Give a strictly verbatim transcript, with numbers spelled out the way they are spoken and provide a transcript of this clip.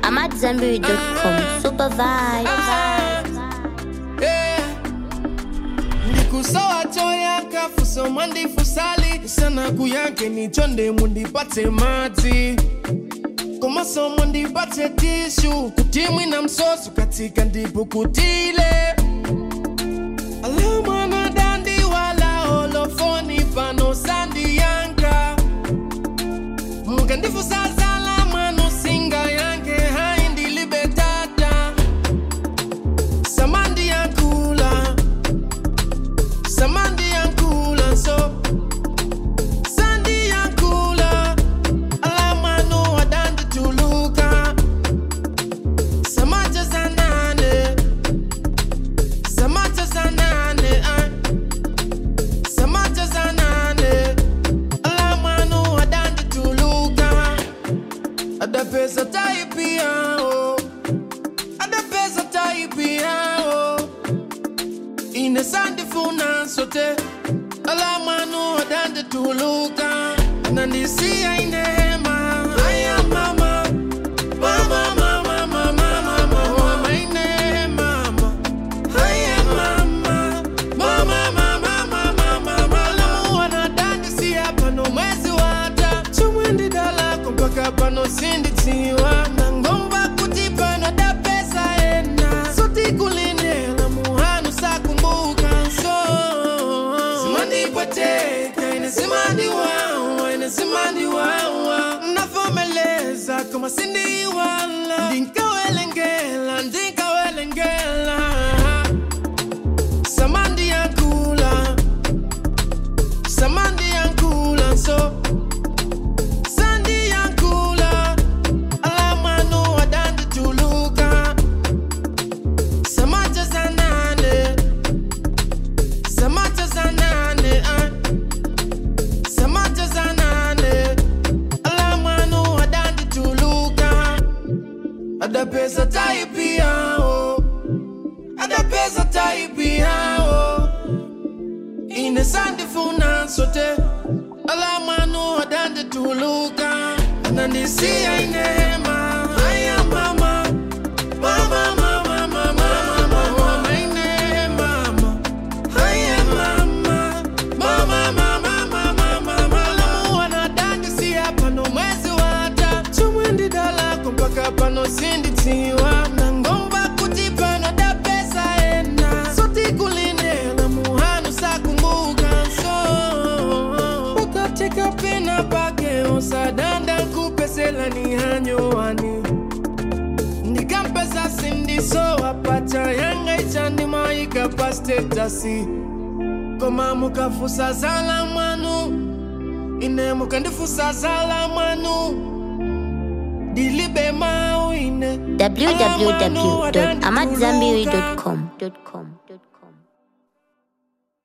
ahmad zambiri dot com. Super vibe. Ndikusawa choya kafuso mandi fusali sana kuyanke ni chonde mundi pate mati koma so mundi pate tishu kutimwi na msosu katika ndipo kutile alama na dandi wala holofoni pano sandi yanka mukandifu sazala mano singa yanke haindi libetata samandi yankula samandi yankula so sandi yankula alama no wadandi tuluka samaja zanane samaja zanane ah. samaja zanane alama no wadandi tuluka ada pesa taipia oh ada pesa taipia oh ine sandi funa sote alama no wadandi tuluka anandisia inema aya mama mama mama mama mama mama ine mama aya mama mama mama mama mama lamu wanadandi si hapa no mwezi wata chumwendi dala kumpaka pano sindi tiwa na ngomba kutipano da pesa ena soti kuline la muhanu sa kumbuka so simandi pateka ina simandi wawa ina simandi wawa nafomeleza kama sindi wala ndinka welengela ndinka welengela samandi yankula samandi yankula so sandi yankula alama no wadandi tuluka samaja zanane samaja zanane ah. samaja zanane alama no wadandi tuluka ada pesa taipia oh ada pesa taipia oh ine sandi funa sote alama no wadandi tuluka anandisia inema aya mama mama mama mama mama mama ine mama aya mama mama mama mama mama lamu wanadandi si hapa no mwezi wata chumwendi dala kumpaka pano sindi tiwa na ngomba kutipano da pesa ena soti kuline na muhanu sa kumbuka so ukatika pena pake osadanda kupesela ni hanyoani nikampesa sindi so wapata yanga ichandi maika pastetasi koma mukafusa zala manu ine mukandifusa zala manu dilibe mau ine w w w dot ahmad zambiri dot com.